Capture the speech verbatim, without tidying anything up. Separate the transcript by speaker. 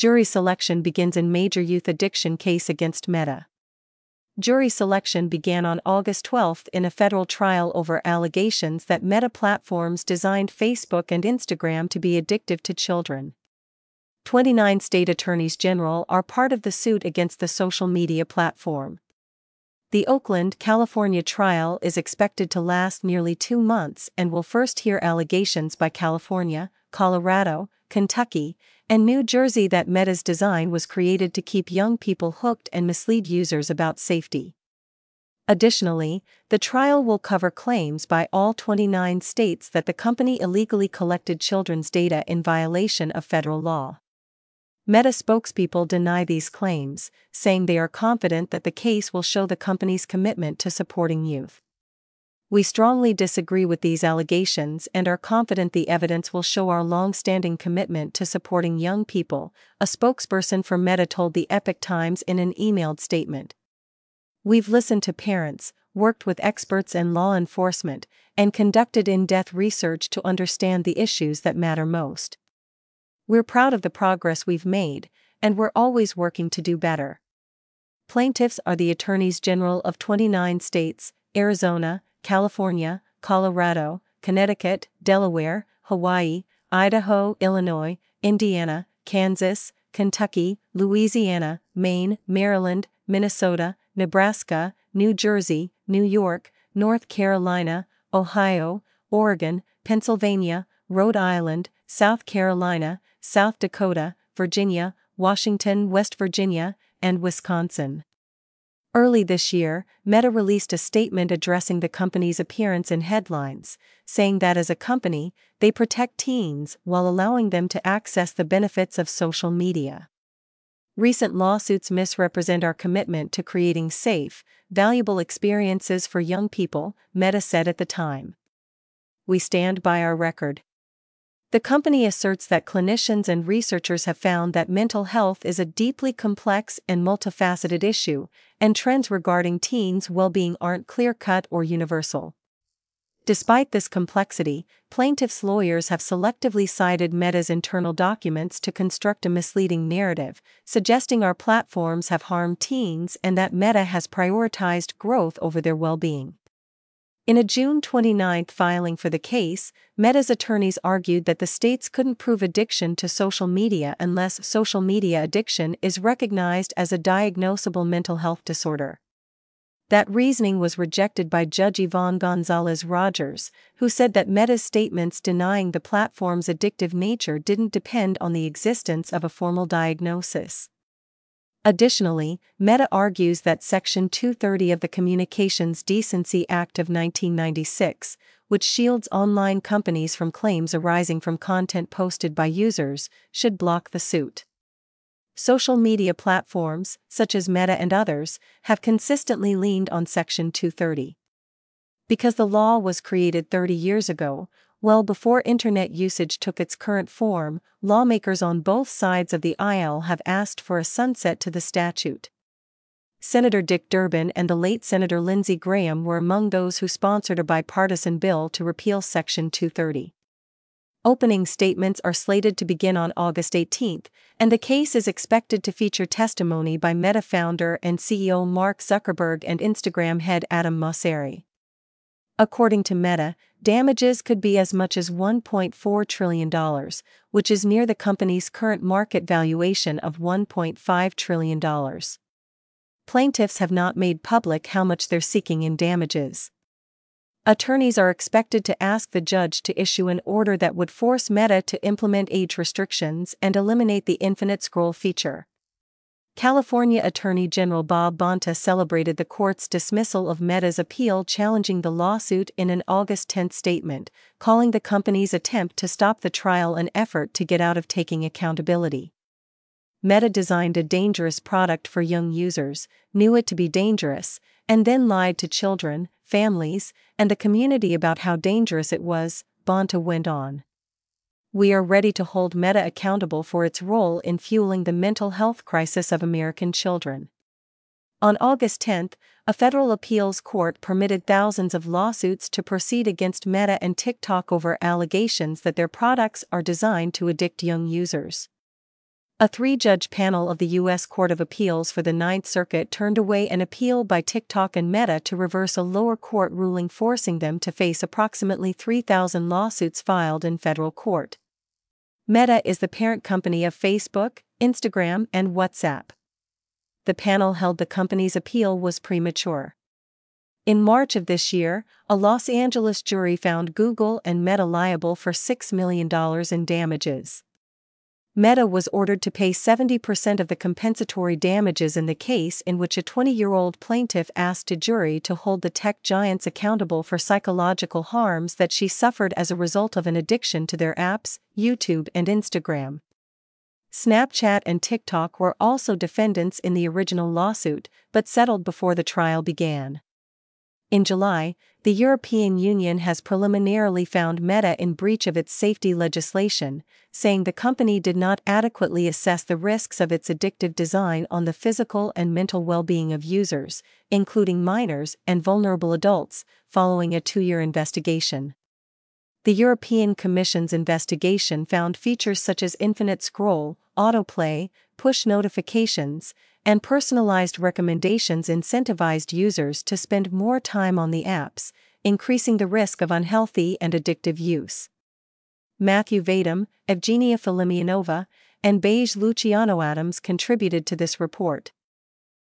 Speaker 1: Jury selection begins in major youth addiction case against Meta. Jury selection began on August twelfth in a federal trial over allegations that Meta Platforms designed Facebook and Instagram to be addictive to children. twenty-nine state attorneys general are part of the suit against the social media platform. The Oakland, California trial is expected to last nearly two months and will first hear allegations by California, Colorado, Kentucky, and New Jersey that Meta's design was created to keep young people hooked and mislead users about safety. Additionally, the trial will cover claims by all twenty-nine states that the company illegally collected children's data in violation of federal law. Meta spokespeople deny these claims, saying they are confident that the case will show the company's commitment to supporting youth. We strongly disagree with these allegations and are confident the evidence will show our long-standing commitment to supporting young people, a spokesperson for Meta told the Epoch Times in an emailed statement. We've listened to parents, worked with experts and law enforcement, and conducted in-depth research to understand the issues that matter most. We're proud of the progress we've made, and we're always working to do better. Plaintiffs are the attorneys general of twenty-nine states: Arizona, California, Colorado, Connecticut, Delaware, Hawaii, Idaho, Illinois, Indiana, Kansas, Kentucky, Louisiana, Maine, Maryland, Minnesota, Nebraska, New Jersey, New York, North Carolina, Ohio, Oregon, Pennsylvania, Rhode Island, South Carolina, South Dakota, Virginia, Washington, West Virginia, and Wisconsin. Early this year, Meta released a statement addressing the company's appearance in headlines, saying that as a company, they protect teens while allowing them to access the benefits of social media. Recent lawsuits misrepresent our commitment to creating safe, valuable experiences for young people, Meta said at the time. We stand by our record. The company asserts that clinicians and researchers have found that mental health is a deeply complex and multifaceted issue, and trends regarding teens' well-being aren't clear-cut or universal. Despite this complexity, plaintiffs' lawyers have selectively cited Meta's internal documents to construct a misleading narrative, suggesting our platforms have harmed teens and that Meta has prioritized growth over their well-being. In a June twenty-ninth filing for the case, Meta's attorneys argued that the states couldn't prove addiction to social media unless social media addiction is recognized as a diagnosable mental health disorder. That reasoning was rejected by Judge Yvonne Gonzalez-Rogers, who said that Meta's statements denying the platform's addictive nature didn't depend on the existence of a formal diagnosis. Additionally, Meta argues that Section two thirty of the Communications Decency Act of nineteen ninety-six, which shields online companies from claims arising from content posted by users, should block the suit. Social media platforms, such as Meta and others, have consistently leaned on Section two thirty. Because the law was created thirty years ago, well before internet usage took its current form, lawmakers on both sides of the aisle have asked for a sunset to the statute. Senator Dick Durbin and the late Senator Lindsey Graham were among those who sponsored a bipartisan bill to repeal Section two thirty. Opening statements are slated to begin on August eighteenth, and the case is expected to feature testimony by Meta founder and C E O Mark Zuckerberg and Instagram head Adam Mosseri. According to Meta, damages could be as much as one point four trillion dollars, which is near the company's current market valuation of one point five trillion dollars. Plaintiffs have not made public how much they're seeking in damages. Attorneys are expected to ask the judge to issue an order that would force Meta to implement age restrictions and eliminate the infinite scroll feature. California Attorney General Bob Bonta celebrated the court's dismissal of Meta's appeal, challenging the lawsuit in an August tenth statement, calling the company's attempt to stop the trial an effort to get out of taking accountability. Meta designed a dangerous product for young users, knew it to be dangerous, and then lied to children, families, and the community about how dangerous it was, Bonta went on. We are ready to hold Meta accountable for its role in fueling the mental health crisis of American children. On August tenth, a federal appeals court permitted thousands of lawsuits to proceed against Meta and TikTok over allegations that their products are designed to addict young users. A three-judge panel of the U S Court of Appeals for the Ninth Circuit turned away an appeal by TikTok and Meta to reverse a lower court ruling forcing them to face approximately three thousand lawsuits filed in federal court. Meta is the parent company of Facebook, Instagram, and WhatsApp. The panel held the company's appeal was premature. In March of this year, a Los Angeles jury found Google and Meta liable for six million dollars in damages. Meta was ordered to pay seventy percent of the compensatory damages in the case in which a twenty-year-old plaintiff asked a jury to hold the tech giants accountable for psychological harms that she suffered as a result of an addiction to their apps, YouTube and Instagram. Snapchat and TikTok were also defendants in the original lawsuit, but settled before the trial began. In July, the European Union has preliminarily found Meta in breach of its safety legislation, saying the company did not adequately assess the risks of its addictive design on the physical and mental well-being of users, including minors and vulnerable adults, following a two-year investigation. The European Commission's investigation found features such as infinite scroll, autoplay, push notifications, and personalized recommendations incentivized users to spend more time on the apps, increasing the risk of unhealthy and addictive use. Matthew Vadum, Evgenia Filimianova, and Beige Luciano Adams contributed to this report.